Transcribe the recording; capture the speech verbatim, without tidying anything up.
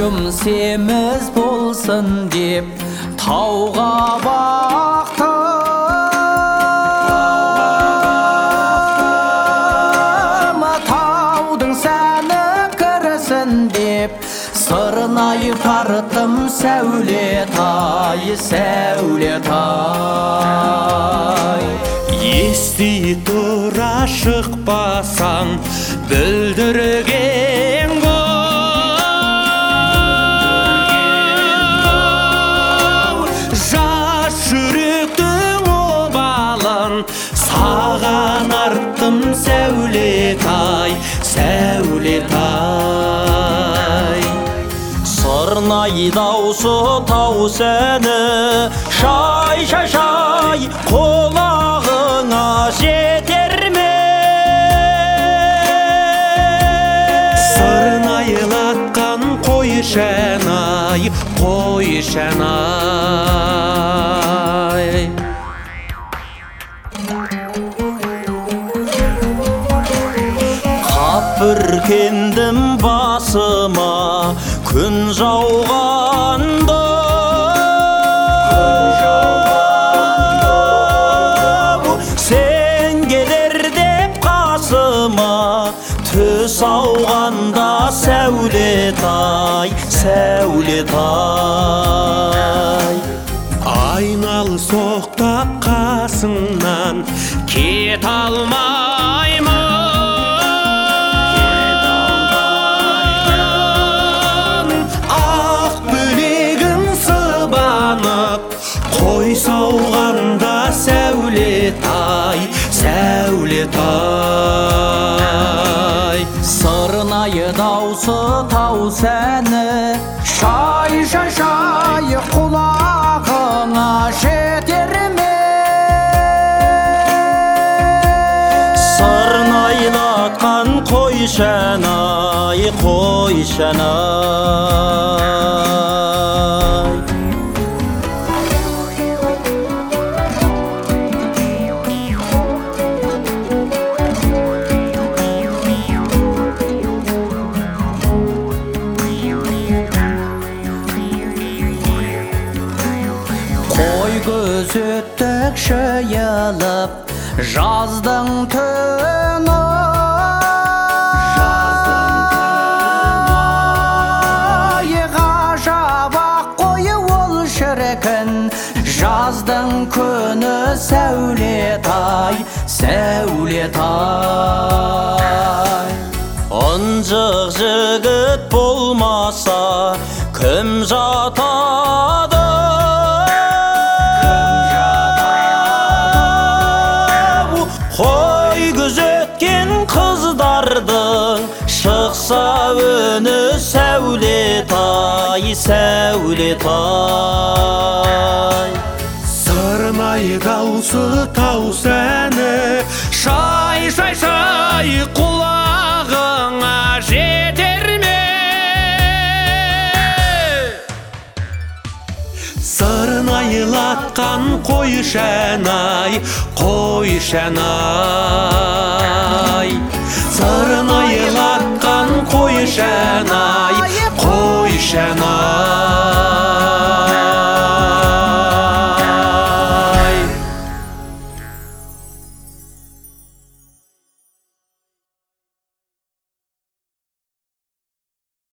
бойым семіз болсын деп тауға бақтым, таудың сәні кірсін деп сырнайып арттым. Сәулетай, сәулетай, ести тұра шықпасаң бүлдірген гол, жас жүректің обалын саған арттым. Сәулетай, сәулетай, сырнай даусы тау сәні шай шай шай құлағыңа жетер ме? сырнайлатқан қой шәнай, қой шәнай. Қап бүркендім басыма күн жауғанда, сен келер деп қасыма түс ауғанда. Сәулетай, сәулетай, айнал соқтап қасыңнан кет алмаймын. Ақ білегін сыбанып қой сауғанда. Сәулетай, сәулетай, сырнайы даусы тау сәні шай шай шай құлағыңа жетер ме? Сырнайлатқан қой шәнай, қой шәнай. Қой көз өттік шиылып жаздың түні, ғажап ақ қой ол шіркін жаздың күні. Сәулетай, сәулетай, ынжық жігіт болмаса кім жатады? Қой күзеткен қыздардың шықса үні. Сәулетай, сәулетай, сырнай даусы тау сәні шай шай шай құлағыңа жетер ме? сырнайлатқан қой шәнай, қой шәнай.